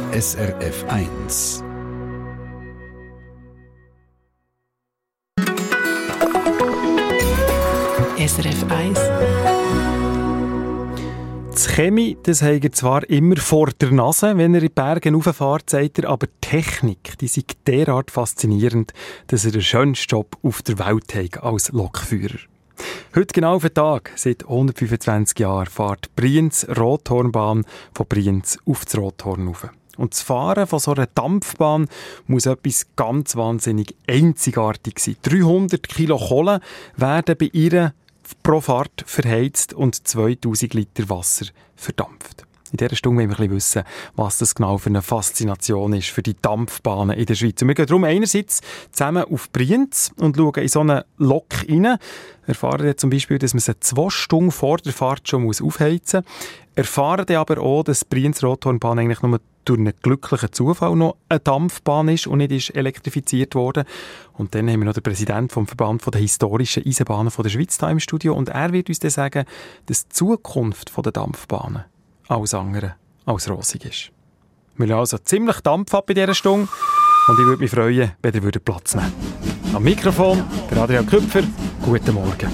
SRF 1. SRF 1. Das Chemie, das hat er zwar immer vor der Nase, wenn er in die Berge rauffährt, sagt er, aber die Technik, die sei derart faszinierend, dass er den schönsten Job auf der Welt hat als Lokführer. Heute genau auf den Tag, seit 125 Jahren, fährt die Brienz-Rothornbahn von Brienz auf das Rothorn rauf. Und das Fahren von so einer Dampfbahn muss etwas ganz wahnsinnig einzigartig sein. 300 Kilo Kohle werden bei ihr pro Fahrt verheizt und 2000 Liter Wasser verdampft. In dieser Stunde wollen wir ein bisschen wissen, was das genau für eine Faszination ist für die Dampfbahnen in der Schweiz. Und wir gehen darum einerseits zusammen auf Brienz und schauen in so eine Lok rein. Erfahren dann zum Beispiel, dass man sie 2 Stunden vor der Fahrt schon aufheizen muss. Erfahren dann aber auch, dass die Brienz-Rothornbahn eigentlich nur durch einen glücklichen Zufall noch eine Dampfbahn ist und nicht ist elektrifiziert worden. Und dann haben wir noch den Präsidenten vom Verband der historischen Eisenbahnen der Schweiz hier im Studio. Und er wird uns dann sagen, dass die Zukunft der Dampfbahnen alles andere als rosig ist. Wir lassen also ziemlich Dampf ab in dieser Stunde und ich würde mich freuen, wenn ihr Platz nehmen würdet. Am Mikrofon der Adrian Küpfer. Guten Morgen.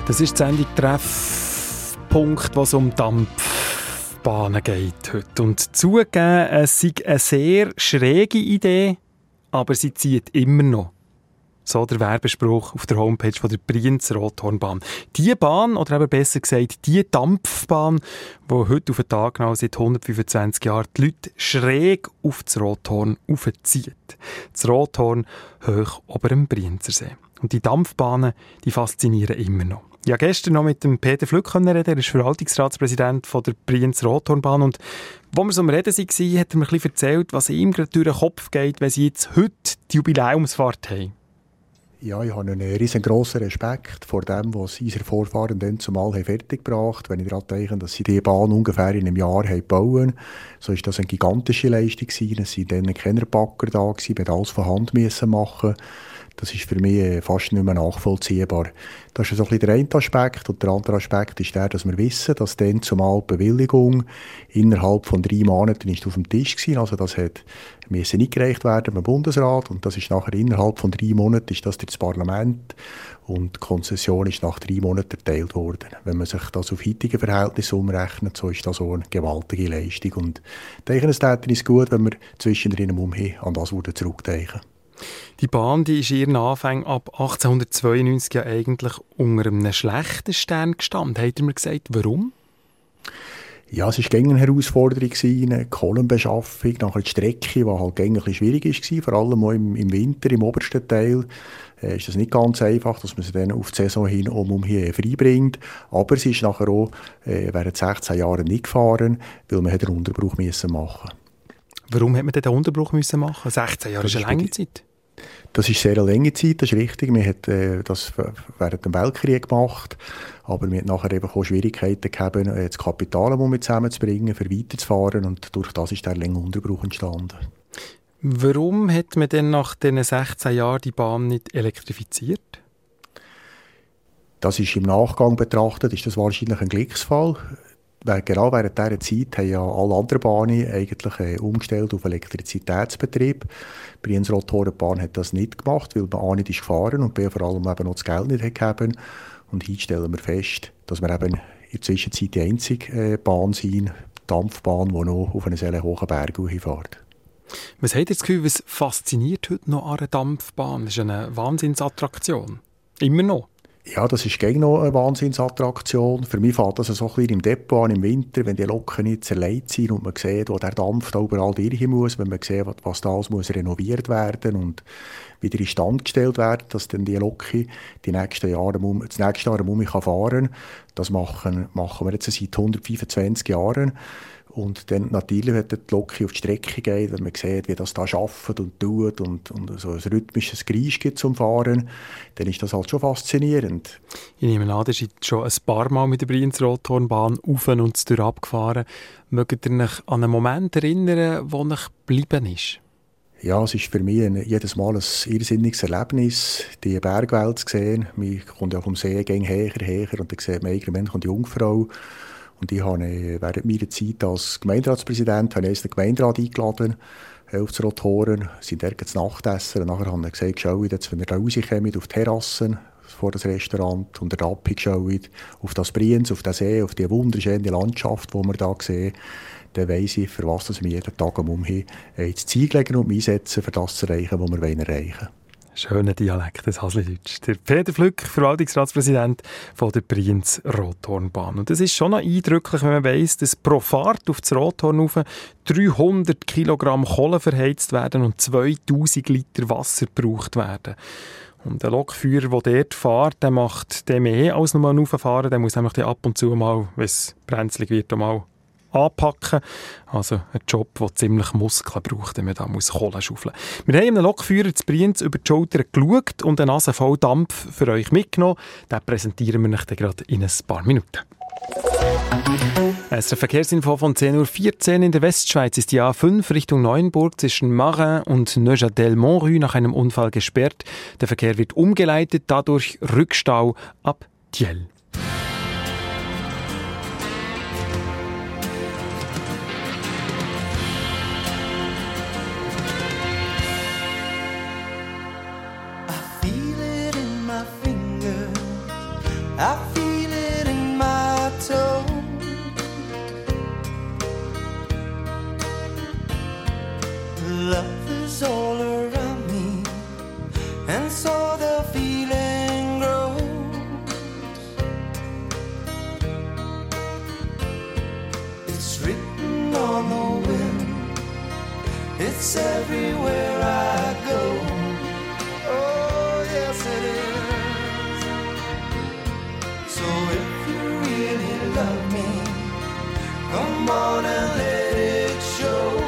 Das ist die Sendung Treffpunkt, was um Dampfbahnen geht heute. Und zugegeben, es ist eine sehr schräge Idee, aber sie zieht immer noch. So der Werbespruch auf der Homepage von der Brienz-Rothornbahn. Die Bahn, oder eben besser gesagt, die Dampfbahn, die heute auf den Tag genau seit 125 Jahren die Leute schräg auf das Rothorn aufzieht. Das Rothorn hoch ober dem Brienzersee. Und die Dampfbahnen, die faszinieren immer noch. Ja, gestern noch mit dem Peter Flück reden. Er ist Verwaltungsratspräsident von der Brienz-Rothornbahn. Und wo wir so am Reden waren, hat er mir ein bisschen erzählt, was ihm gerade durch den Kopf geht, wenn sie jetzt heute die Jubiläumsfahrt haben. Ja, ich habe einen riesengroßen Respekt vor dem, was unsere Vorfahren dann zumal fertiggebracht haben. Wenn ich daran denke, dass sie diese Bahn ungefähr in einem Jahr bauen, so ist das eine gigantische Leistung gewesen. Es waren dann keine Bagger da, wir mussten alles von Hand machen. Das ist für mich fast nicht mehr nachvollziehbar. Das ist so ein bisschen der eine Aspekt. Und der andere Aspekt ist der, dass wir wissen, dass dann zumal die Bewilligung innerhalb von 3 Monaten ist auf dem Tisch war. Also das musste eingereicht werden beim Bundesrat. Und das ist nachher innerhalb von 3 Monaten ist das durch das Parlament. Und die Konzession ist nach 3 Monaten erteilt worden. Wenn man sich das auf heutige Verhältnisse umrechnet, so ist das so eine gewaltige Leistung. Und ich denke, es täte uns gut, wenn wir zwischendrin an das zurückdenken. Die Bahn, die ist in ihren Anfängen ab 1892 ja eigentlich unter einem schlechten Stern gestanden. Hat er mir gesagt, warum? Ja, es war eine Herausforderung, eine Kohlenbeschaffung, nachher die Strecke, die halt ein bisschen schwierig war, vor allem auch im Winter, im obersten Teil. Ist das nicht ganz einfach, dass man sie dann auf die Saison hin hier freibringt. Aber sie ist nachher auch während 16 Jahren nicht gefahren, weil man den Unterbruch machen musste. Warum hat man den Unterbruch machen müssen? 16 Jahre ist eine lange Zeit. Das ist sehr eine lange Zeit, das ist richtig. Man hat das während dem Weltkrieg gemacht, aber man hat nachher eben auch Schwierigkeiten gehabt, das Kapital zusammenzubringen, für weiterzufahren, und durch das ist der lange Unterbruch entstanden. Warum hat man denn nach diesen 16 Jahren die Bahn nicht elektrifiziert? Das ist im Nachgang betrachtet, ist das wahrscheinlich ein Glücksfall. Genau während dieser Zeit haben ja alle anderen Bahnen eigentlich umgestellt auf Elektrizitätsbetrieb. Die Brienz-Rothornbahn hat das nicht gemacht, weil man A nicht ist gefahren und B vor allem eben noch das Geld nicht gegeben. Und heute stellen wir fest, dass wir eben in der Zwischenzeit die einzige Bahn sind, die Dampfbahn, die noch auf einen sehr hohen Berg fährt. Was habt ihr das Gefühl, was fasziniert heute noch an einer Dampfbahn? Das ist eine Wahnsinnsattraktion. Immer noch. Ja, das ist gegen noch eine Wahnsinnsattraktion. Für mich fängt das so ein bisschen im Depot an, im Winter, wenn die Loken nicht zerlegt sind und man sieht, wo der Dampf da überall durch muss, wenn man sieht, was da alles muss renoviert werden und wieder in Stand gestellt werden, dass dann die Loki das nächste Jahr fahren kann. Das machen wir jetzt seit 125 Jahren. Und dann natürlich, wenn die Loki auf die Strecke geht, wenn man sieht, wie das da arbeitet und tut und so ein rhythmisches Geräusch gibt zum Fahren, dann ist das halt schon faszinierend. Ich nehme an, ihr seid schon ein paar Mal mit der Brienz-Rothornbahn auf und durch abgefahren. Mögt ihr euch an einen Moment erinnern, der euch geblieben ist? Ja, es ist für mich jedes Mal ein irrsinniges Erlebnis, die Bergwelt zu sehen. Man kommt ja vom See her und dann sieht man irgendwann kommt die Jungfrau. Und ich habe während meiner Zeit als Gemeinderatspräsident den Gemeinderat eingeladen, auf das Rothorn, sind dort zu Nacht essen. Und nachher haben wir gesagt, schaut jetzt, wenn ihr da rauskommt, auf die Terrassen vor das Restaurant und der Rappi schaut, auf das Brienz, auf den See, auf die wunderschöne Landschaft, die wir da sehen, dann weiss ich, für was wir jeden Tag ins Ziel legen und einsetzen, für das zu erreichen, was wir erreichen wollen. Schöner Dialekt, das Haslideutsch. Der Peter Flück, Verwaltungsratspräsident von der Brienz-Rothornbahn. Und es ist schon noch eindrücklich, wenn man weiss, dass pro Fahrt auf das Rothorn rauf 300 Kilogramm Kohle verheizt werden und 2000 Liter Wasser gebraucht werden. Und der Lokführer, der dort fährt, der macht mehr als nur rauffahren. Der muss nämlich ab und zu mal, wenn es brenzlig wird, mal anpacken. Also ein Job, der ziemlich Muskeln braucht, wenn man da Kohle schaufeln muss. Wir haben einem Lokführer zu Brienz über die Schulter geschaut und eine Nase voll Dampf für euch mitgenommen. Den präsentieren wir euch dann gerade in ein paar Minuten. Es ist eine Verkehrsinfo von 10.14 Uhr. In der Westschweiz ist die A5 Richtung Neuenburg zwischen Marin und Neuchâtel-Montrue nach einem Unfall gesperrt. Der Verkehr wird umgeleitet, dadurch Rückstau ab Thiel. I feel and so the feeling grows. It's written on the wind, it's everywhere I go. Oh yes it is. So if you really love me, come on and let it show.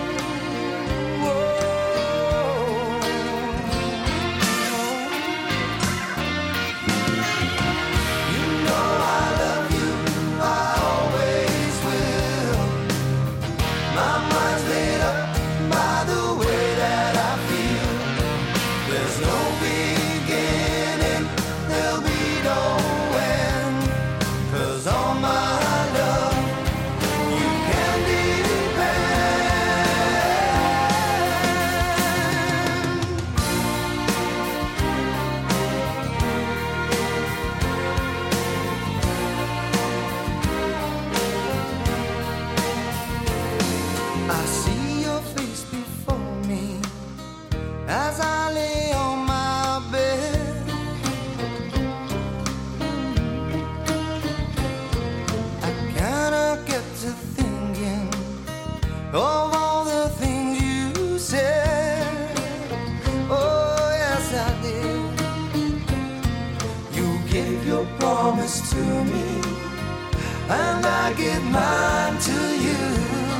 To me, and I give mine to you.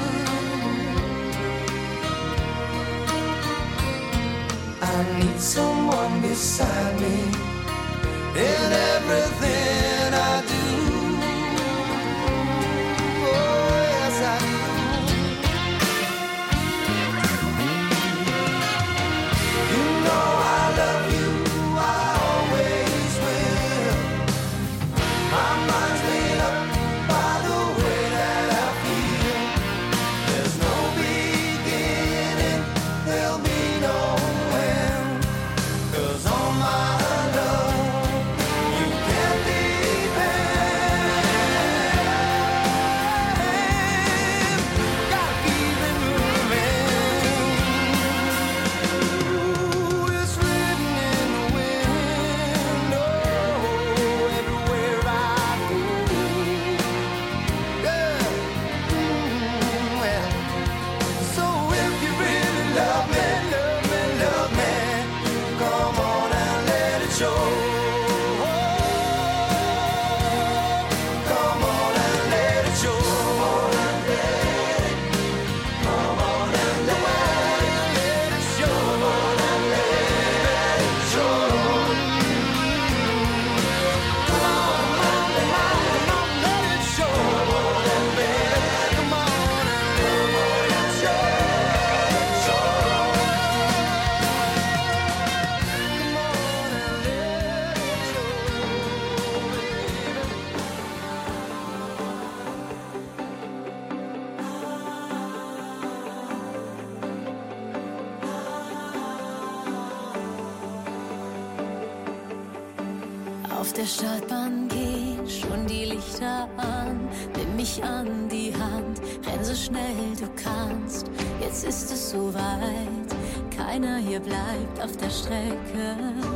I need someone beside me in everything I do. Oh yes I do. You know I love you. Auf der Startbahn gehen schon die Lichter an. Nimm mich an die Hand, renn so schnell du kannst. Jetzt ist es soweit, keiner hier bleibt auf der Strecke.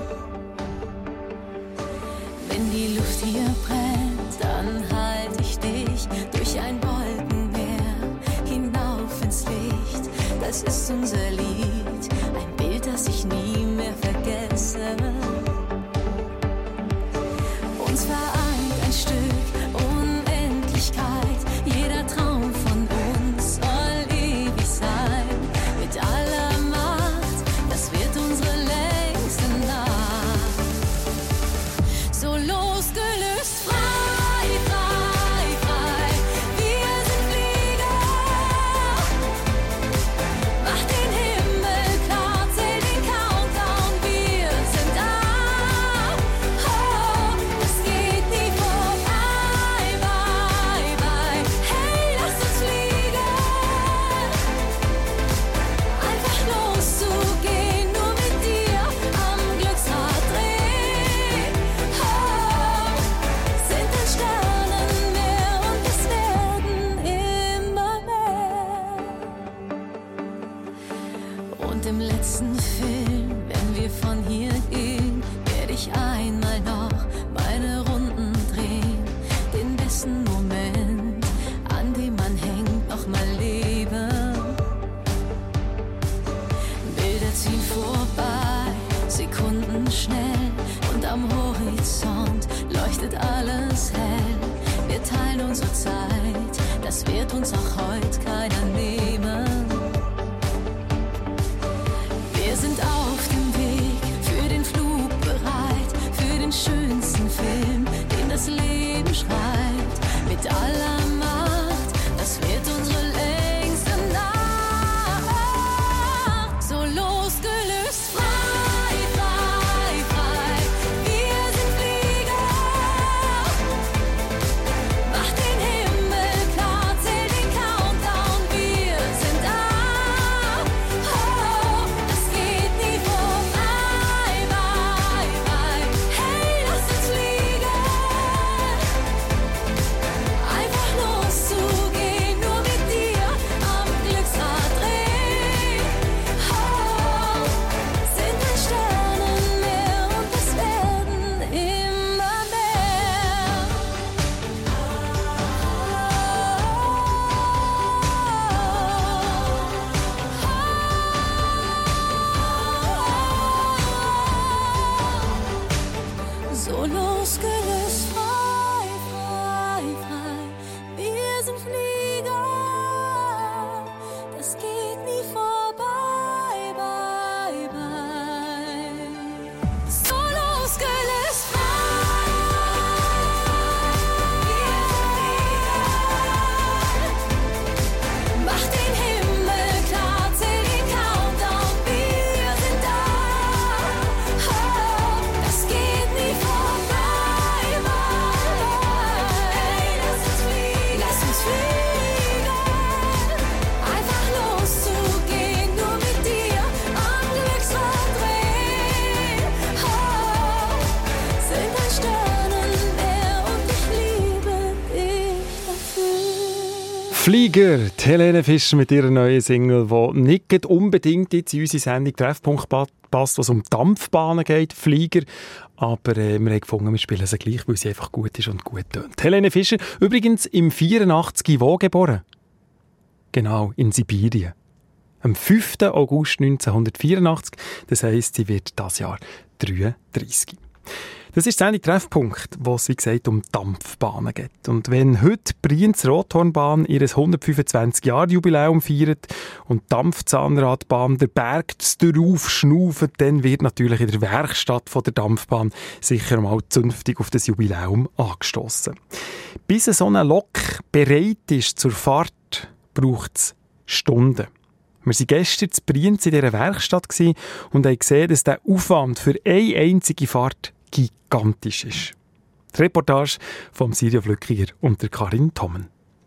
Wenn die Luft hier brennt, dann halt ich dich durch ein Wolkenmeer hinauf ins Licht. Das ist unser Lied, ein Bild, das ich nie mehr vergesse. Uns vereint ein Stück Unendlichkeit. Jeder Traum von uns soll ewig sein. Mit aller Macht, das wird unsere längste Nacht. So losgelöst, frei, frei, frei. Wir sind Flieger. Mach den Himmel von hierhin werde ich einmal noch meine Runden drehen. Den besten Moment, an dem man hängt, noch mal leben. Bilder ziehen vorbei, Sekunden schnell, und am Horizont leuchtet alles hell. Wir teilen unsere Zeit, das wird uns auch heute keiner nehmen. Wir sind auf dem Weg, für den Flug bereit, für den schönsten Film, den das Leben schreibt. Mit aller Macht, das wird unsere längste Nacht. So losgelöst, frei, frei, frei. Wir sind Flieger. Mach den Himmel klar, zähl den Countdown. Wir sind da. Oh, das geht nie vorbei, bye, bye. Hey, lass uns fliegen. Einfach loszugehen, nur mit dir am Glücksrad drehen. Oh, sind ein Sternenmeer und es werden immer mehr. So losgelöst, frei, frei, frei. Wir sind Flieger. Das geht nie vorbei, bye, bye. So losgelöst, frei. Wir sind Flieger. Mach den Himmel klar, zähl den Countdown. Wir sind da. Oh, das geht nie vorbei, bye. Hey, lass uns fliegen. Lass uns fliegen. Einfach loszugehen, nur mit dir am Glücksrad drehen. Oh, sind ein Sternenmeer und ich liebe dich dafür. Flieger, die Helene Fischer mit ihrer neuen Single, die nicht unbedingt jetzt in unsere Sendung Treffpunkt passt, was um Dampfbahnen geht, Flieger. Aber wir haben gefunden, wir spielen sie gleich, weil sie einfach gut ist und gut tönt. Helene Fischer, übrigens im 84 wo geboren? Genau, in Sibirien. Am 5. August 1984, das heisst, sie wird dieses Jahr 33. Das ist die Sendung Treffpunkt, wo es, wie gesagt, um Dampfbahnen geht. Und wenn heute Brienz-Rothornbahn ihr 125-Jahr-Jubiläum feiert und die Dampfzahnradbahn der Berg darauf schnauft, dann wird natürlich in der Werkstatt von der Dampfbahn sicher mal zünftig auf das Jubiläum angestossen. Bis so eine Lok bereit ist zur Fahrt, braucht es Stunden. Wir waren gestern in Brienz in dieser Werkstatt und haben gesehen, dass der Aufwand für eine einzige Fahrt gigantisch ist. Die Reportage von Silja Flückiger und der Karin Thommen.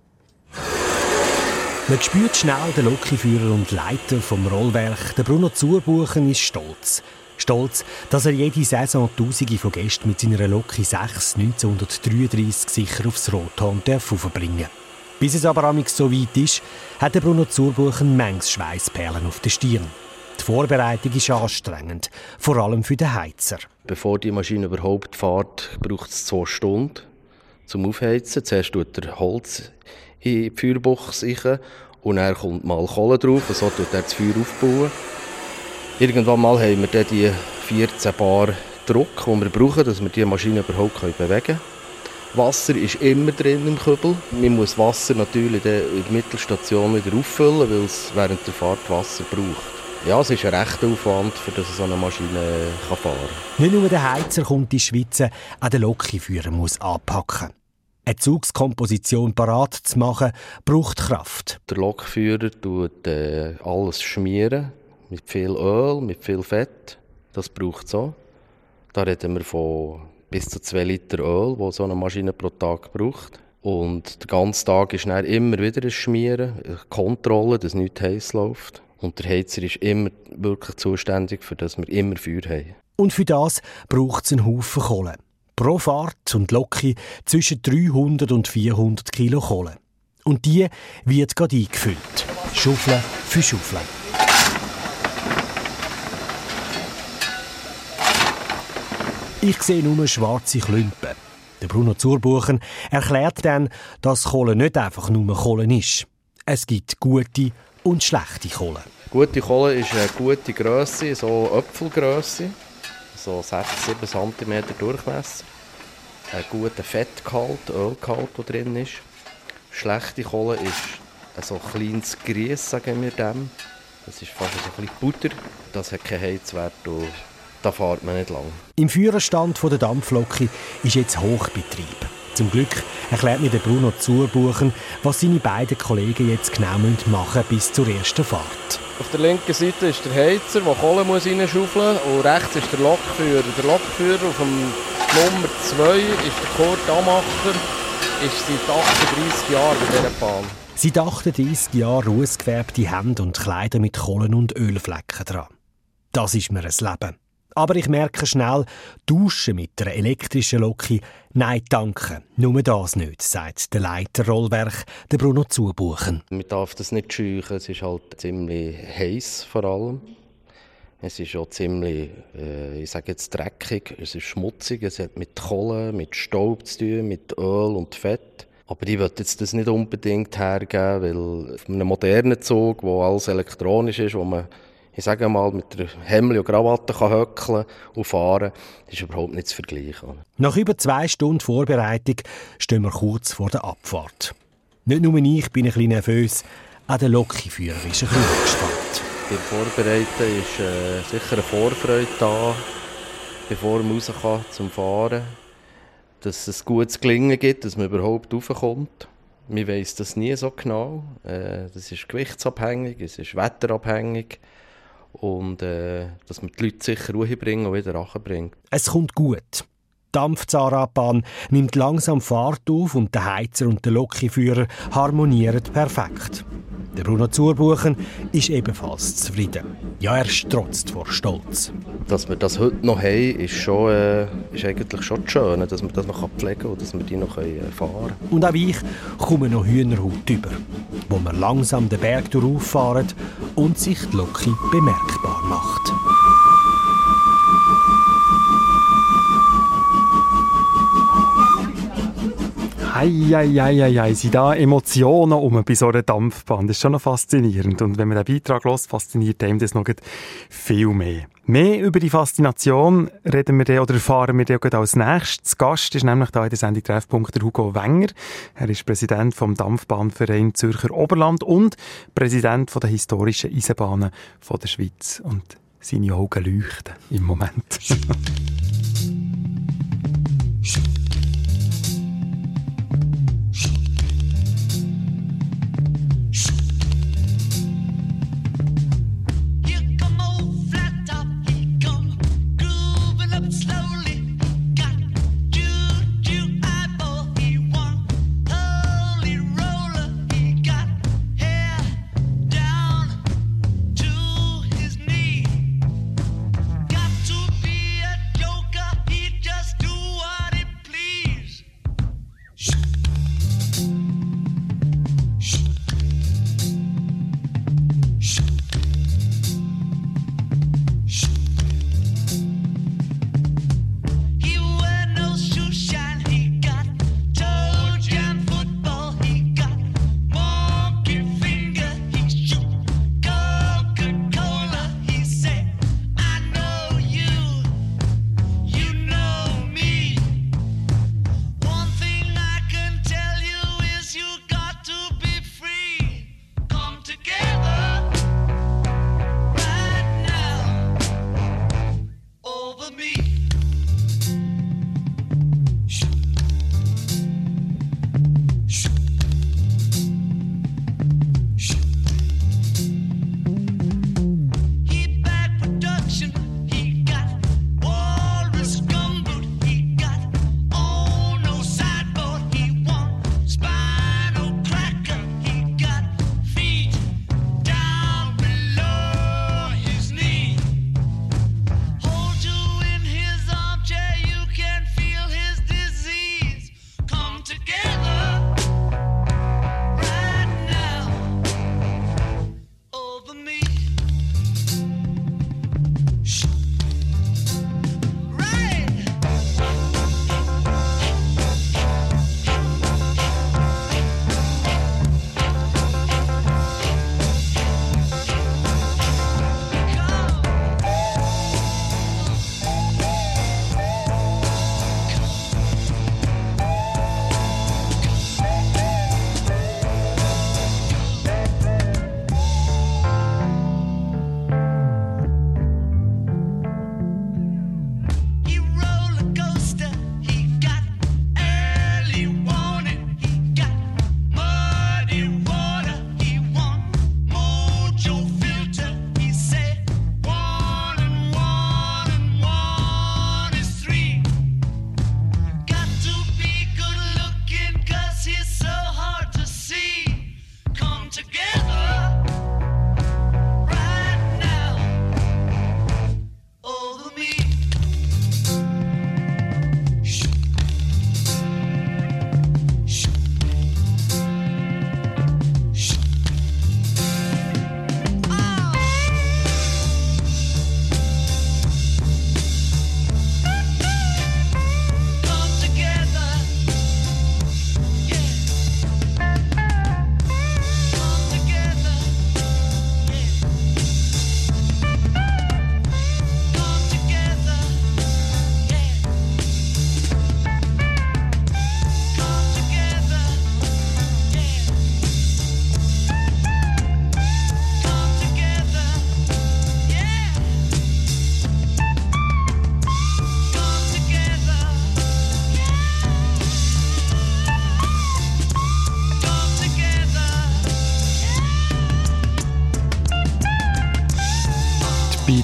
Man spürt schnell den Lokführer und Leiter vom Rollwerk. Der Bruno Zurbuchen ist stolz. Stolz, dass er jede Saison Tausende von Gästen mit seiner Loki 6 1933 sicher aufs Rothorn bringen darf. Bis es aber amig so weit ist, hat der Bruno Zurbuchen manches Schweissperlen auf der Stirn. Die Vorbereitung ist anstrengend, vor allem für den Heizer. Bevor die Maschine überhaupt fährt, braucht es 2 Stunden zum Aufheizen. Zuerst tut er Holz in die Feuerbox rein und dann kommt mal Kohle drauf und so tut er das Feuer aufbauen. Irgendwann mal haben wir dann die 14 Bar Druck, die wir brauchen, dass wir die Maschine überhaupt bewegen können. Wasser ist immer drin im Kübel. Man muss Wasser natürlich in der Mittelstation wieder auffüllen, weil es während der Fahrt Wasser braucht. Ja, es ist ein rechter Aufwand, für dass so eine Maschine fahren kann. Nicht nur der Heizer kommt in Schwitzen, auch der Lokführer muss anpacken. Eine Zugskomposition parat zu machen, braucht Kraft. Der Lokführer tut alles schmieren, mit viel Öl, mit viel Fett. Das braucht es auch. Da reden wir von bis zu 2 Liter Öl, das so eine Maschine pro Tag braucht. Und den ganzen Tag ist dann immer wieder ein Schmieren, eine Kontrolle, dass nichts heiß läuft. Und der Heizer ist immer wirklich zuständig, für dass wir immer Feuer haben. Und für das braucht es einen Haufen Kohle. Pro Fahrt und Loki zwischen 300 und 400 Kilo Kohle. Und die wird gerade eingefüllt. Schaufel für Schaufel. Ich sehe nur schwarze Klümpen. Der Bruno Zurbuchen erklärt dann, dass Kohle nicht einfach nur Kohle ist. Es gibt gute und schlechte Kohle. Gute Kohle ist eine gute Grösse, so Äpfelgrösse, so 6-7 cm Durchmesser. Ein guter Fettgehalt, Ölgehalt, der drin ist. Schlechte Kohle ist ein kleines Grieß, sagen wir dem. Das ist fast so ein bisschen Butter. Das hat keinen Heizwert und da fährt man nicht lang. Im Führerstand der Dampflok ist jetzt Hochbetrieb. Zum Glück erklärt mir der Bruno Zurbuchen, was seine beiden Kollegen jetzt genau machen müssen bis zur ersten Fahrt. Auf der linken Seite ist der Heizer, der Kohle reinschaufeln muss. Und rechts ist der Lokführer. Der Lokführer auf dem Nummer 2 ist der Kurt Amacher, ist seit 38 Jahren bei dieser Bahn. Seit 38 Jahren rußgefärbte Hände und Kleider mit Kohlen- und Ölflecken dran. Das ist mir ein Leben. Aber ich merke schnell, duschen mit einer elektrischen Loki, nein, danke, nur das nicht, sagt der Leiter Rollwerk, der Bruno Zurbuchen. Man darf das nicht scheuchen, es ist halt ziemlich heiß vor allem. Es ist auch ziemlich, ich sage jetzt dreckig, es ist schmutzig, es hat mit Kohle, mit Staub zu tun, mit Öl und Fett. Aber ich will jetzt das nicht unbedingt hergeben, weil auf einem modernen Zug, wo alles elektronisch ist, wo man, ich sage mal, mit der Hemd und Krawatte höckeln und fahren, ist überhaupt nicht zu vergleichen. Nach über 2 Stunden Vorbereitung stehen wir kurz vor der Abfahrt. Nicht nur ich bin ein bisschen nervös, auch der Lokführer ist ein bisschen angespannt. Beim Vorbereiten ist sicher eine Vorfreude da, bevor man raus kann zum Fahren. Dass es gutes Gelingen gibt, dass man überhaupt raufkommt. Man weiss das nie so genau. Das ist gewichtsabhängig, es ist wetterabhängig. Und dass man die Leute sicher Ruhe bringen und wieder runterbringt. Es kommt gut. Die Dampfzahnradbahn nimmt langsam Fahrt auf und der Heizer und der Lokführer harmonieren perfekt. Der Bruno Zurbuchen ist ebenfalls zufrieden. Ja, er strotzt vor Stolz. Dass wir das heute noch haben, ist eigentlich schon schön, dass man das noch pflegen kann und dass wir die noch fahren können. Und auch ich komme noch Hühnerhaut über, wo wir langsam den Berg durchfahren und sich die Loki bemerkbar macht. Ei, sind da Emotionen bei so einer Dampfbahn. Das ist schon noch faszinierend. Und wenn man den Beitrag hört, fasziniert einem das noch viel mehr. Mehr über die Faszination erfahren wir dann als nächstes. Gast ist nämlich da in der Sendung Treffpunkt der Hugo Wenger. Er ist Präsident vom Dampfbahnverein Zürcher Oberland und Präsident der historischen Eisenbahnen der Schweiz. Und seine Augen leuchten im Moment. Got to be at your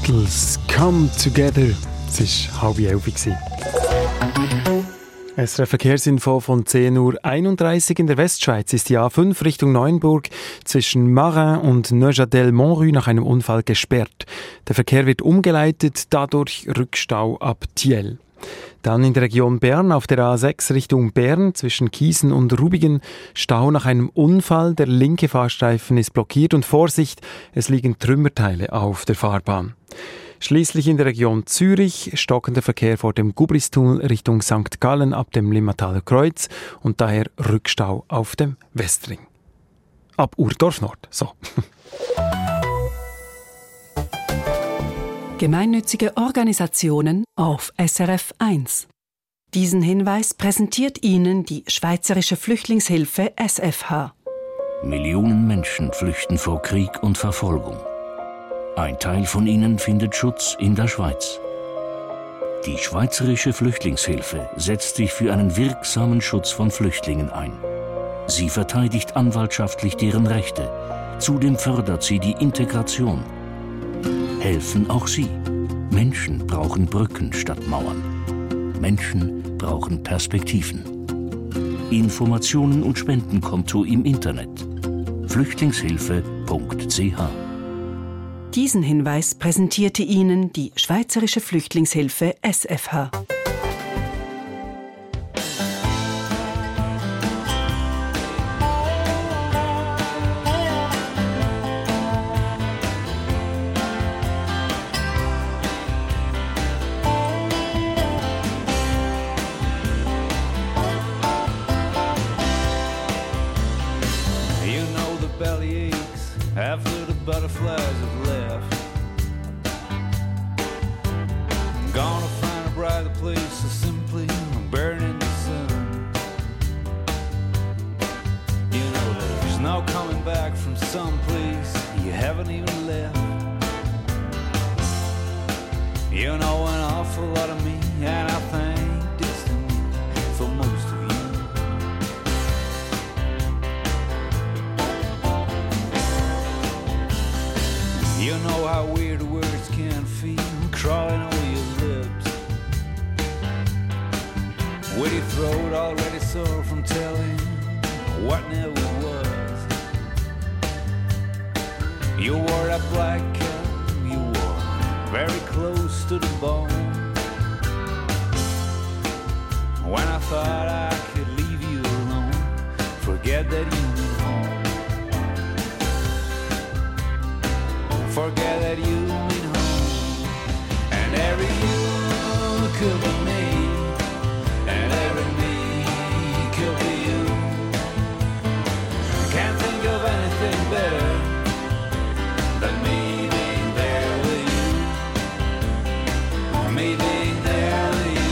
Beatles, Come Together. Es war 10:30. SRF Verkehrsinfo von 10:31 Uhr. In der Westschweiz ist die A5 Richtung Neuenburg zwischen Marin und Neuchâtel-Montrue nach einem Unfall gesperrt. Der Verkehr wird umgeleitet, dadurch Rückstau ab Thiel. Dann in der Region Bern auf der A6 Richtung Bern zwischen Kiesen und Rubigen Stau nach einem Unfall. Der linke Fahrstreifen ist blockiert und Vorsicht, es liegen Trümmerteile auf der Fahrbahn. Schließlich in der Region Zürich stockender Verkehr vor dem Gubristunnel Richtung St. Gallen ab dem Limmataler Kreuz und daher Rückstau auf dem Westring. Ab Urdorf Nord. So. Gemeinnützige Organisationen auf SRF 1. Diesen Hinweis präsentiert Ihnen die Schweizerische Flüchtlingshilfe SFH. Millionen Menschen flüchten vor Krieg und Verfolgung. Ein Teil von ihnen findet Schutz in der Schweiz. Die Schweizerische Flüchtlingshilfe setzt sich für einen wirksamen Schutz von Flüchtlingen ein. Sie verteidigt anwaltschaftlich deren Rechte. Zudem fördert sie die Integration. Helfen auch Sie. Menschen brauchen Brücken statt Mauern. Menschen brauchen Perspektiven. Informationen und Spendenkonto im Internet. Flüchtlingshilfe.ch. Diesen Hinweis präsentierte Ihnen die Schweizerische Flüchtlingshilfe SFH. After the butterflies have left, I'm gonna find a brighter place to simply burn in the sun. You know there's no coming back from some place you haven't even left. You know an awful lot of me, and I think destiny for most of you. You know how weird the words can feel, crawling over your lips. Witty throat already sore from telling what never was. You wore that black cap, you wore very close to the bone. When I thought I could leave you alone, forget that you went home. Forget that you mean home. And every you could be me, and every me could be you. I can't think of anything better than me being there with you. Me being there with you.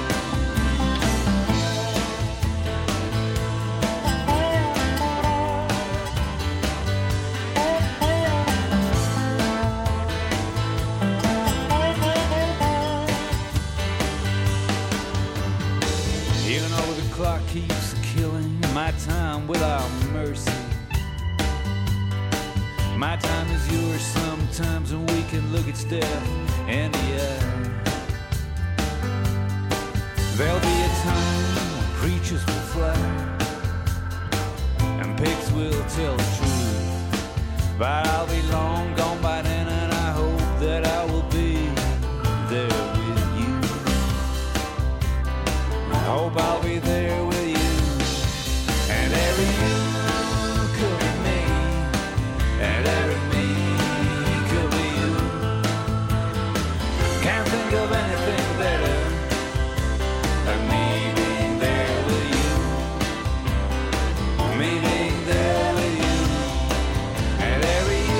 Clock keeps killing my time without mercy. My time is yours sometimes, and we can look its death in the eye. There'll be a time when creatures will fly and pigs will tell the truth. But I'll be long gone by then, and I hope that I will be there with you. I hope I'll be there with you. And every you could be me, and every me could be you. Can't think of anything better than me being there with you. Me being there with you. And every you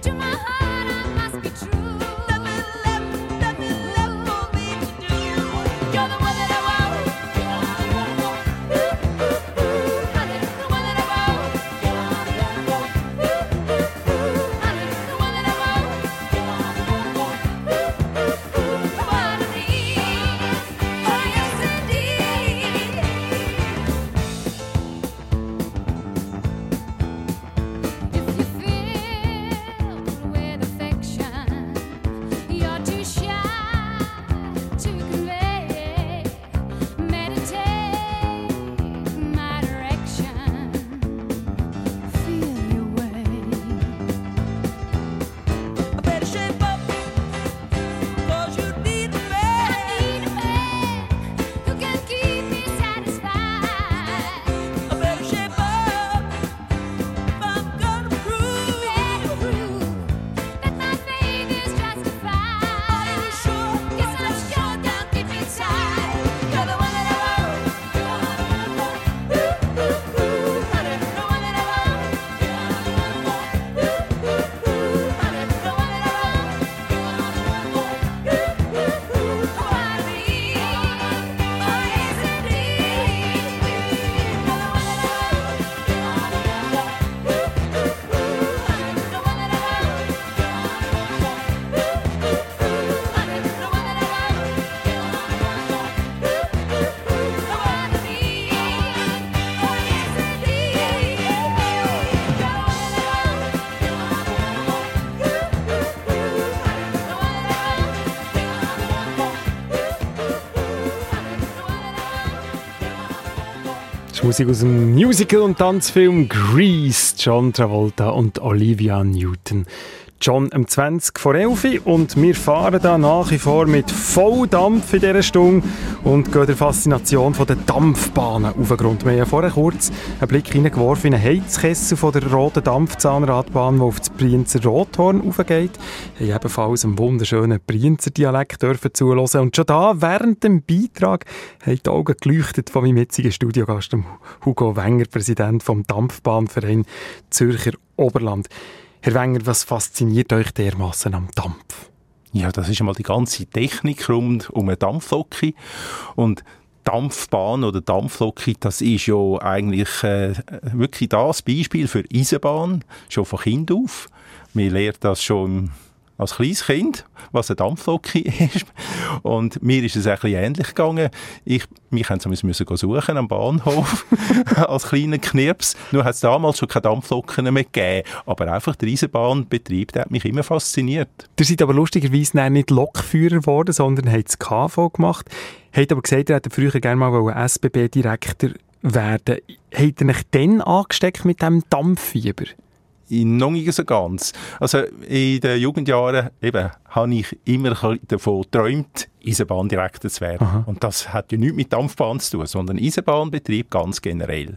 Musik aus dem Musical- und Tanzfilm Grease, John Travolta und Olivia Newton. John um 20 vor 11 und wir fahren da nach wie vor mit Volldampf in dieser Stunde und gehen der Faszination der Dampfbahnen auf den Grund. Wir haben ja vorher kurz einen Blick hineingeworfen in einen Heizkessel von der roten Dampfzahnradbahn, die auf das Brienzer Rothorn raufgeht. Wir haben ebenfalls einen wunderschönen Brienzer Dialekt zuhören. Und schon da, während dem Beitrag, haben die Augen geleuchtet von meinem jetzigen Studiogast, Hugo Wenger, Präsident vom Dampfbahnverein Zürcher Oberland. Herr Wenger, was fasziniert euch dermassen am Dampf? Ja, das ist einmal die ganze Technik rund um eine Dampflocke. Und Dampfbahn oder Dampflocke, das ist ja eigentlich wirklich das Beispiel für Eisenbahn, schon von Kind auf. Wir lernen das schon als kleines Kind, was eine Dampflocke ist. Und mir ist es ein bisschen ähnlich gegangen. Wir mussten so suchen am Bahnhof als kleiner Knirps. Nur hat es damals schon keine Dampflocken mehr gegeben. Aber einfach der Eisenbahnbetrieb, der hat mich immer fasziniert. Ihr seid aber lustigerweise nicht Lokführer geworden, sondern habt das KV gemacht. Habt aber gesagt, ihr hättet früher gerne mal SBB-Direktor werden. Habt ihr euch dann angesteckt mit diesem Dampffieber? Noch nicht so ganz. Also in den Jugendjahren habe ich immer davon geträumt, Eisenbahndirektor zu werden. Aha. Und das hat ja nichts mit Dampfbahn zu tun, sondern Eisenbahnbetrieb ganz generell.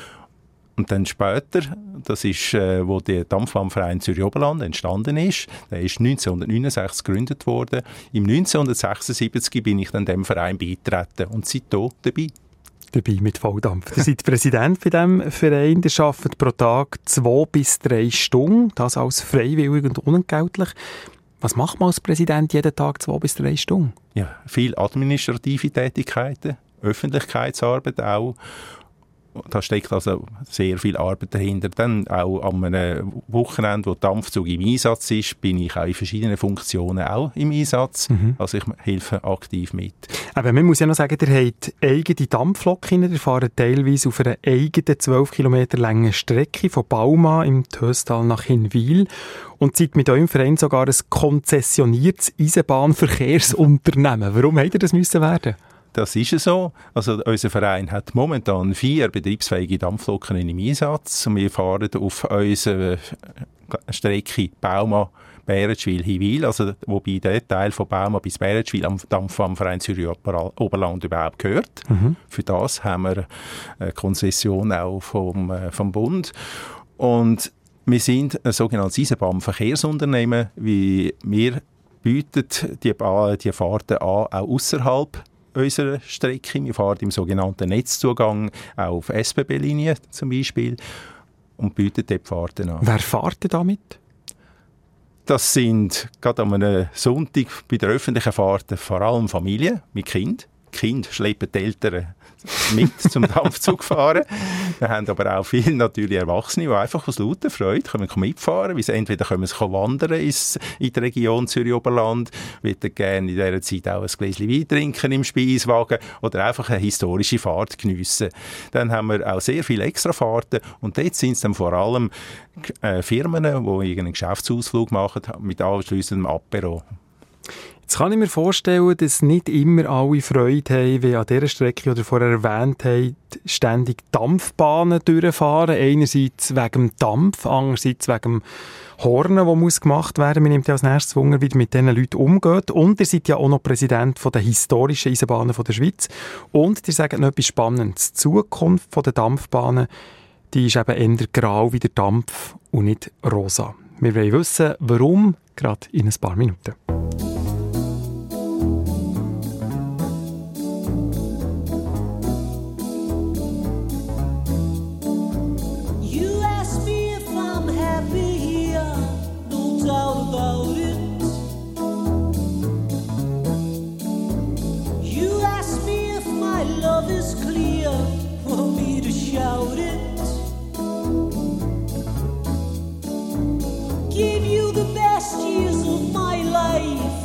Und dann später, das ist, wo der Dampfbahnverein Zürcher Oberland entstanden ist, der ist 1969 gegründet worden. Im 1976 bin ich dann dem Verein beigetreten und seitdem dabei mit Volldampf. Ihr seid Präsident bei diesem Verein, ihr arbeitet pro Tag 2 bis 3 Stunden, das als freiwillig und unentgeltlich. Was macht man als Präsident jeden Tag 2 bis 3 Stunden? Ja, viel administrative Tätigkeiten, Öffentlichkeitsarbeit auch. Da steckt also sehr viel Arbeit dahinter. Dann auch an einem Wochenende, wo der Dampfzug im Einsatz ist, bin ich auch in verschiedenen Funktionen auch im Einsatz. Also ich helfe aktiv mit. Aber man muss ja noch sagen, ihr habt eigene Dampfloken, ihr fahrt teilweise auf einer eigenen 12 Kilometer langen Strecke von Bauma im Töstal nach Hinwil und seid mit eurem Verein sogar ein konzessioniertes Eisenbahnverkehrsunternehmen. Warum habt ihr das müssen werden? Das ist so. Also unser Verein hat momentan 4 betriebsfähige Dampfloken im Einsatz. Wir fahren auf unserer Strecke Bauma-Bärenschwil-Hinwil, also wobei der Teil von Bauma bis Bärenschwil am Dampfbahnverein Zürcher Oberland überhaupt gehört. Für das haben wir eine Konzession auch vom Bund. Und wir sind ein sogenanntes Eisenbahnverkehrsunternehmen, wie wir bieten die Fahrten an, auch ausserhalb unserer Strecke. Wir fahren im sogenannten Netzzugang auch auf SBB-Linien zum Beispiel und bieten dort Fahrten an. Wer fährt damit? das sind gerade an einem Sonntag bei der öffentlichen Fahrten vor allem Familien mit Kind. Die Kinder schleppen die Eltern mit zum Dampfzug fahren. Wir haben aber auch viele natürlich Erwachsene, die einfach aus lauter Freude können mitfahren, weil sie entweder können sie wandern in der Region Zürich-Oberland, würden gerne in dieser Zeit auch ein Gläschen Wein trinken im Speiswagen oder einfach eine historische Fahrt geniessen. Dann haben wir auch sehr viele Extrafahrten und dort sind es dann vor allem Firmen, die irgendeinen Geschäftsausflug machen mit anschliessendem Apero. Jetzt kann ich mir vorstellen, dass nicht immer alle Freude haben, wie an dieser Strecke, oder vorher erwähnt haben, ständig Dampfbahnen durchfahren. Einerseits wegen dem Dampf, andererseits wegen dem Hornen, das muss gemacht werden. Man nimmt ja als nächstes Wunder, wie ihr mit diesen Leuten umgeht. Und ihr seid ja auch noch Präsident der historischen Eisenbahnen der Schweiz. Und ihr sagt noch etwas Spannendes. Die Zukunft der Dampfbahnen, die ist eben eher grau wie der Dampf und nicht rosa. Wir wollen wissen, warum, gerade in ein paar Minuten. Give you the best years of my life.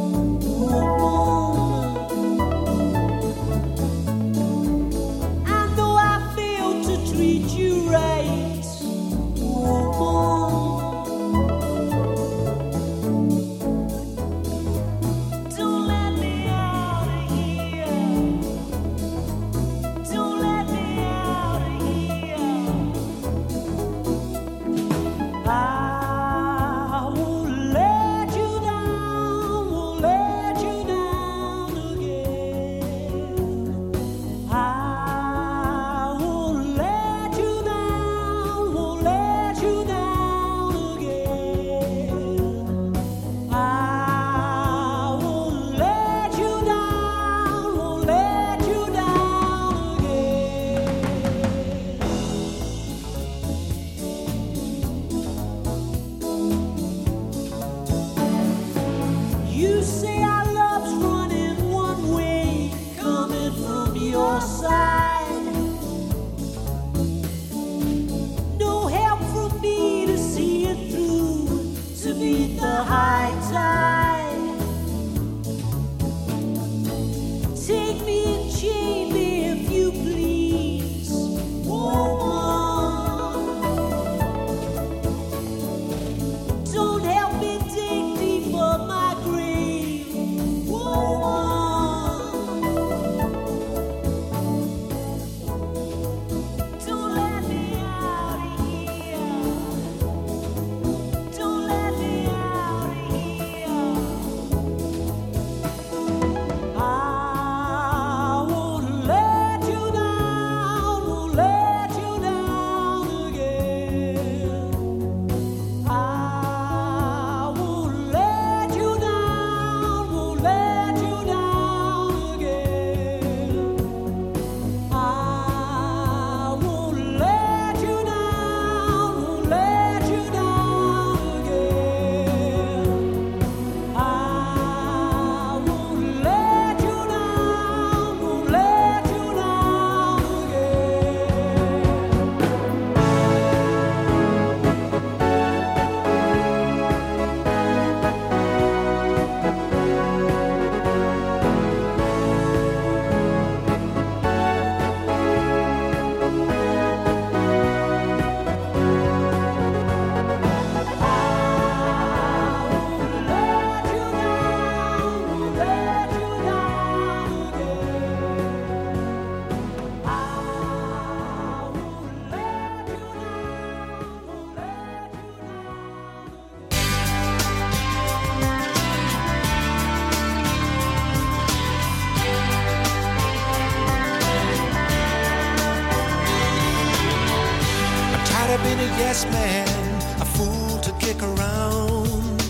yes man, a fool to kick around.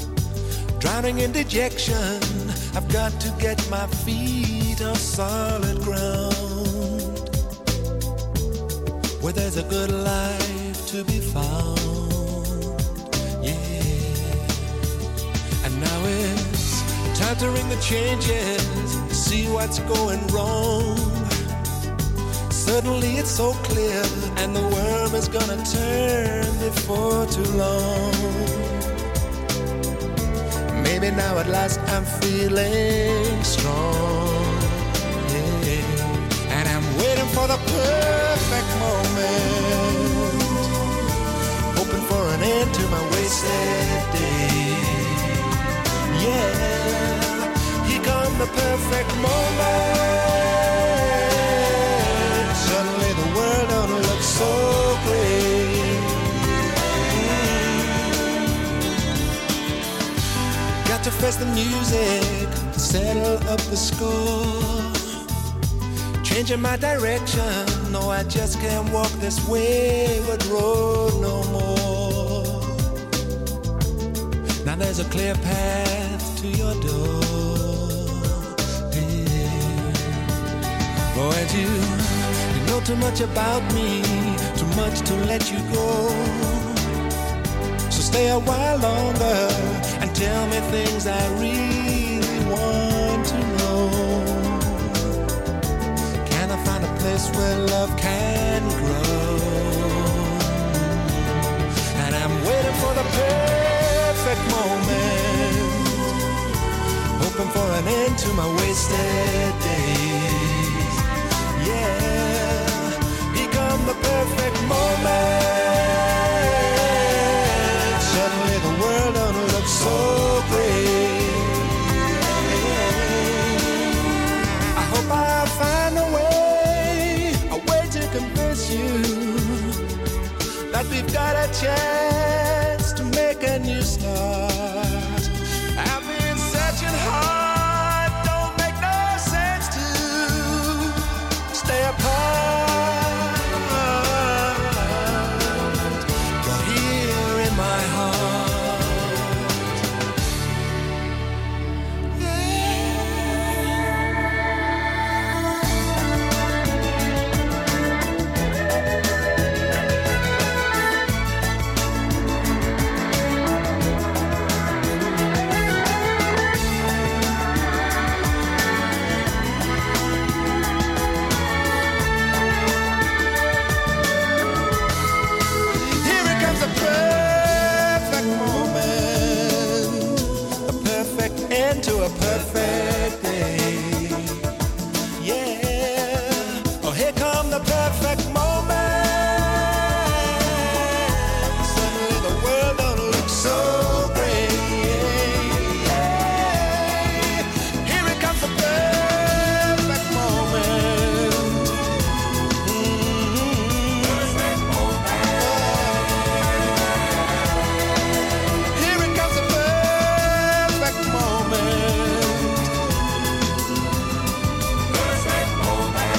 Drowning in dejection, I've got to get my feet on solid ground. Where there's a good life to be found, yeah. countering the changes, see what's going wrong. Suddenly it's so clear, and the worm is gonna turn before too long. Maybe now at last I'm feeling strong, yeah. And I'm waiting for the perfect moment, hoping for an end to my wasted day. Yeah, here come the perfect moment. Suddenly the world don't look so great. Got to face the music, settle up the score. Changing my direction, no, I just can't walk this wayward road no more. Now there's a clear path to your door. Yeah. Oh, and you know too much about me, too much to let you go. So stay a while longer and tell me things I really want to know. Can I find a place where love can grow? And I'm waiting for the perfect moment, hoping for an end to my wasted days. Yeah, here come the perfect moment. Suddenly the world don't look so great. I hope I'll find a way to convince you that we've got a chance to make a new start. I've been searching hard, don't make no sense to stay apart. You're here in my heart. Here it comes, a perfect moment, a perfect end to a perfect day. Yeah, oh, here come the perfect moment. Suddenly the world don't look so great. Yeah. Here it comes, the perfect moment. Perfect moment. Here it comes, the perfect moment. Perfect moment.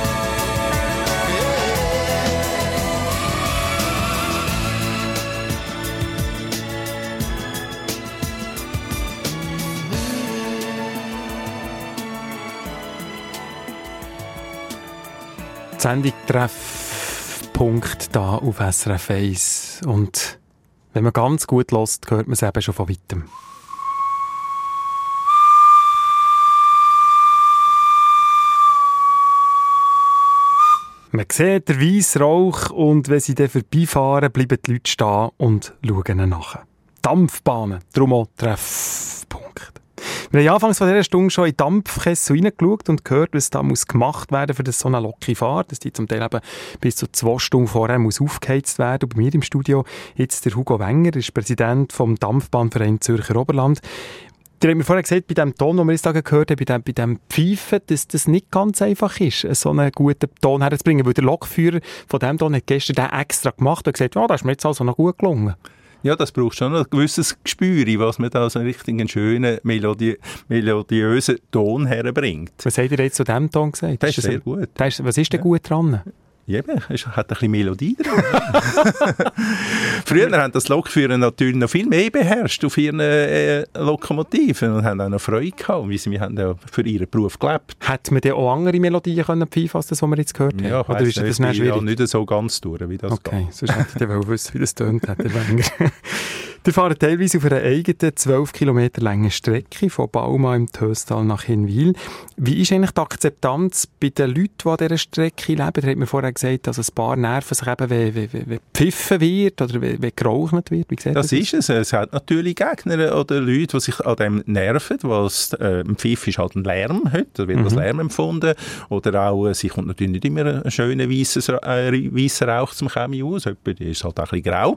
Die Sendung Treffpunkt da auf SRF 1. Und wenn man ganz gut hört, hört man es eben schon von weitem. Man sieht den weissen Rauch und wenn sie dann vorbeifahren, bleiben die Leute stehen und schauen ihnen nach. Dampfbahnen, darum auch Treffpunkt. Wir haben anfangs von dieser Stunde schon in Dampfkessel reingeschaut und gehört, was da muss gemacht werden, für das so eine Lok fährt, dass die zum Teil eben bis zu 2 Stunden vorher muss aufgeheizt werden. Und bei mir im Studio jetzt der Hugo Wenger, ist Präsident vom Dampfbahnverein Zürcher Oberland. Ihr habt mir vorher gesagt, bei dem Ton, den wir jetzt gehört haben, bei dem Pfeifen, dass das nicht ganz einfach ist, so einen guten Ton herzubringen, weil der Lokführer von dem Ton hat gestern den extra gemacht und gesagt, ja, das ist mir jetzt also noch gut gelungen. Ja, das braucht schon ein gewisses Gespür, was man da so richtig einen schönen, melodiösen Ton herbringt. Was habt ihr jetzt zu diesem Ton gesagt? Das ist sehr gut. Was ist denn gut dran? Ja, es hat ein bisschen Melodie drin. Früher haben das Lokführer natürlich noch viel mehr beherrscht auf ihren Lokomotiven und haben auch noch Freude gehabt, weil sie haben auch für ihren Beruf gelebt. Hätte man denn auch andere Melodien können pfeifen als das, was wir jetzt gehört haben? Ja, oder ist das nicht schwierig? Ja, nicht so ganz durch, wie das okay, geht. sonst hätte ich wissen, wie das tönt, Herr Wenger. Die fahren teilweise auf einer eigenen 12 Kilometer langen Strecke von Bauma im Töstal nach Hinwil. Wie ist eigentlich die Akzeptanz bei den Leuten, die an dieser Strecke leben? Da hat mir vorher gesagt, dass ein paar nerven sich eben, wenn gepfiffen wird oder wenn geraucht wird. Wie sieht das ist es. Es hat natürlich Gegner oder Leute, die sich an dem nerven, weil ein Pfiff ist halt ein Lärm heute, da wird das Lärm empfunden. Oder auch, sie kommt natürlich nicht immer ein schöner weisser Rauch zum Chemie aus, die ist halt auch ein bisschen grau.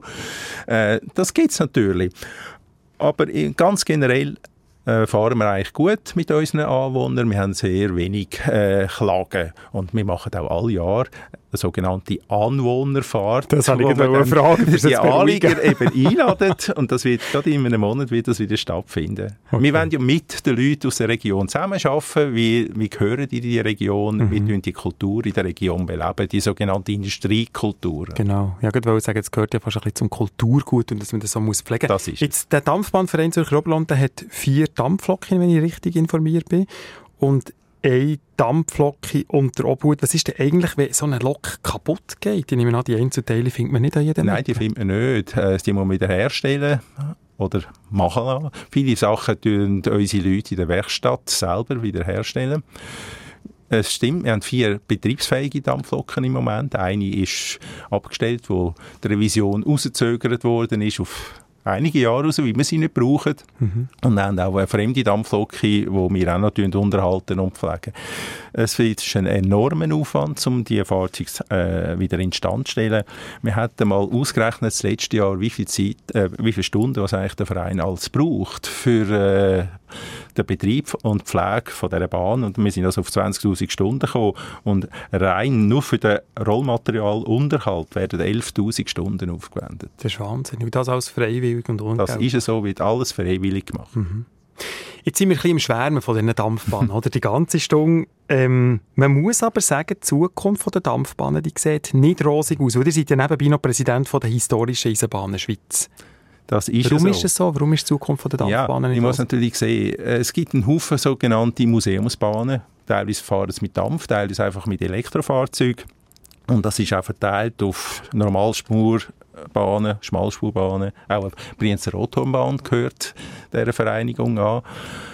Das gibt es natürlich. Aber ganz generell fahren wir eigentlich gut mit unseren Anwohnern. Wir haben sehr wenig Klagen. Und wir machen auch alle Jahre eine sogenannte Anwohnerfahrt. Das habe ich eine Frage. Die Anlieger eben einladen. Und das wird gerade in einem Monat wird das wieder stattfinden. Okay. Wir wollen ja mit den Leuten aus der Region zusammenarbeiten. Wir gehören in die Region. Wir tun die Kultur in der Region beleben. Die sogenannte Industriekultur. Genau. Ja, ich wollte sagen, es gehört ja fast ein bisschen zum Kulturgut und dass man das so muss pflegen. Das ist jetzt, der Dampfbahnverein Zürcher Oberland hat 4 Dampflokomotiven, wenn ich richtig informiert bin. Und eine Dampflok unter Obhut. Was ist denn eigentlich, wenn so eine Lok kaputt geht? Ich nehme an, die Einzelteile findet man nicht an jedem. Nein, die findet man nicht. Die muss man wieder herstellen oder machen lassen. Viele Sachen tun unsere Leute in der Werkstatt selber wieder herstellen. Es stimmt, wir haben 4 betriebsfähige Dampfloken im Moment. Eine ist abgestellt, wo die Revision rausgezögert worden ist auf einige Jahre raus, weil wir sie nicht brauchen. Und dann auch eine fremde Dampflok, die wir auch noch unterhalten und pflegen. Es ist ein enormer Aufwand, um diese Fahrzeuge wieder instand zu stellen. Wir hatten mal ausgerechnet, das letzte Jahr, wie viele Stunden was eigentlich der Verein alles braucht für den Betrieb und Pflege von dieser Bahn. Und wir sind also auf 20'000 Stunden gekommen. Und rein nur für den Rollmaterialunterhalt werden 11'000 Stunden aufgewendet. Das ist Wahnsinn. Und das alles freiwillig und ohne Das Geld. ist so, wird alles freiwillig gemacht. Jetzt sind wir ein bisschen im Schwärmen von diesen Dampfbahnen, oder? Die ganze Stunde. Man muss aber sagen, die Zukunft der Dampfbahnen, die sieht nicht rosig aus. Ihr seid ja nebenbei noch Präsident der historischen Eisenbahnen Schweiz. Das ist Warum so. Ist es so? Warum ist die Zukunft der Dampfbahnen nicht ich muss rosig? natürlich sehen, es gibt einen Haufen sogenannte Museumsbahnen. Teilweise fahren es mit Dampf, teilweise einfach mit Elektrofahrzeugen. Und das ist auch verteilt auf Normalspurbahnen, Schmalspurbahnen. Auch eine Brienzer Rotorbahn gehört dieser Vereinigung an.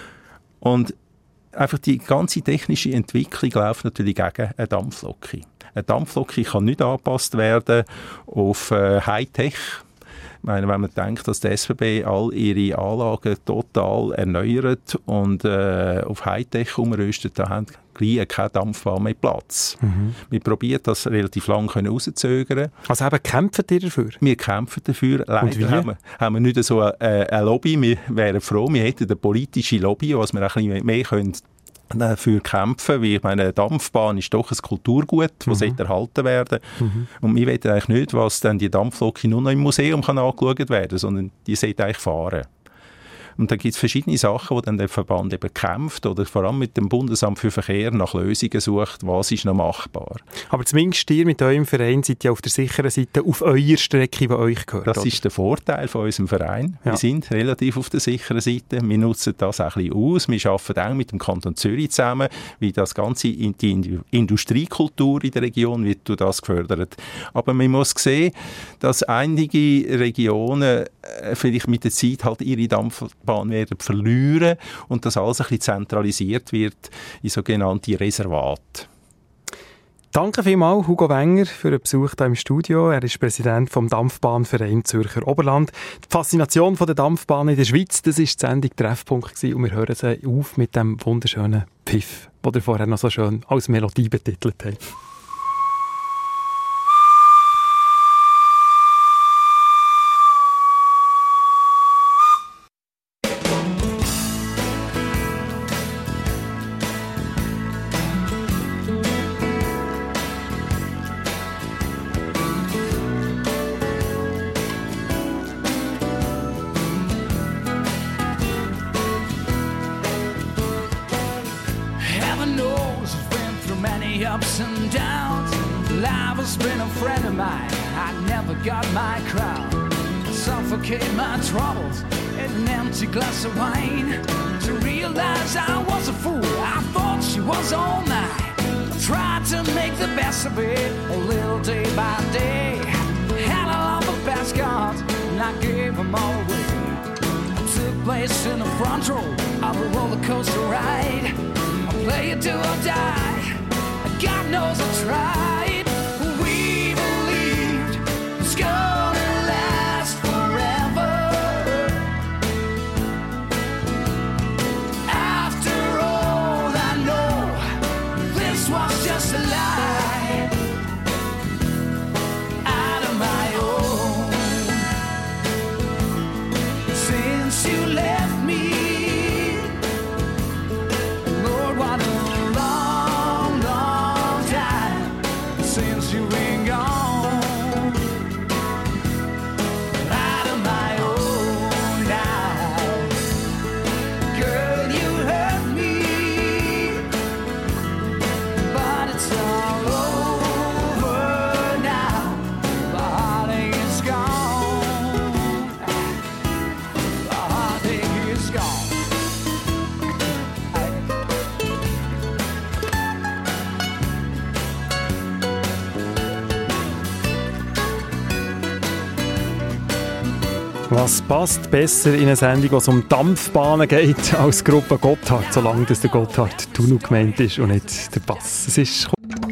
Und einfach die ganze technische Entwicklung läuft natürlich gegen eine Dampflok. Eine Dampflok kann nicht angepasst werden auf Hightech. Ich meine, wenn man denkt, dass die SBB all ihre Anlagen total erneuert und auf Hightech umrüstet, da haben gleich keine Dampfbahn mehr Platz. Wir probieren das relativ lange rauszuzögern. Also eben kämpfen ihr dafür? Wir kämpfen dafür. Leider haben wir nicht so eine Lobby. Wir wären froh, wir hätten eine politische Lobby, was wir ein bisschen mehr können dafür kämpfen, weil ich meine, eine Dampfbahn ist doch ein Kulturgut, das erhalten werden. Und wir wollen eigentlich nicht, was dann die Dampflok nur noch im Museum kann angeschaut werden, sondern die sollte eigentlich fahren. Und da gibt es verschiedene Sachen, wo dann der Verband eben kämpft oder vor allem mit dem Bundesamt für Verkehr nach Lösungen sucht, was ist noch machbar. Aber zumindest ihr mit eurem Verein seid ja auf der sicheren Seite, auf eurer Strecke, die euch gehört. Das ist der Vorteil von unserem Verein. Ja. Wir sind relativ auf der sicheren Seite. Wir nutzen das auch ein bisschen aus. Wir arbeiten auch mit dem Kanton Zürich zusammen, wie das Ganze in die Industriekultur in der Region wird durch das gefördert. Aber man muss sehen, dass einige Regionen vielleicht mit der Zeit halt ihre Dampfbahn werden verlieren und dass alles ein bisschen zentralisiert wird in sogenannte Reservate. Danke vielmals, Hugo Wenger, für den Besuch hier im Studio. Er ist Präsident vom Dampfbahnverein Zürcher Oberland. Die Faszination der Dampfbahn in der Schweiz, das war die Sendung Treffpunkt gewesen, und wir hören sie auf mit dem wunderschönen Pfiff, den ihr vorher noch so schön als Melodie betitelt habt. Ups and downs. Life has been a friend of mine. I never got my crown. Suffocate my troubles in an empty glass of wine. To realize I was a fool, I thought she was all mine. Tried to make the best of it, a little day by day. Had a lot of best cards, and I gave them all away. I took place in the front row of a roller coaster ride. I play it do or die, God knows I tried. We believed it's gonna last forever. After all I know, this was just a lie. Out of my own. Since you left me, Lord, what a long, long time since you've been gone. Out of my own now. Girl, you hurt me, but it's all over now. The heartache is gone. The heartache is gone. Was passt besser in eine Sendung, wo es um Dampfbahnen geht, als Gruppe Gotthard, solange das der Gotthard Tunnel gemeint ist und nicht der Bass. Es ist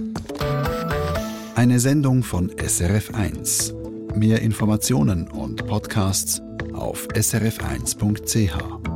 Eine Sendung von SRF1. Mehr Informationen und Podcasts auf srf1.ch.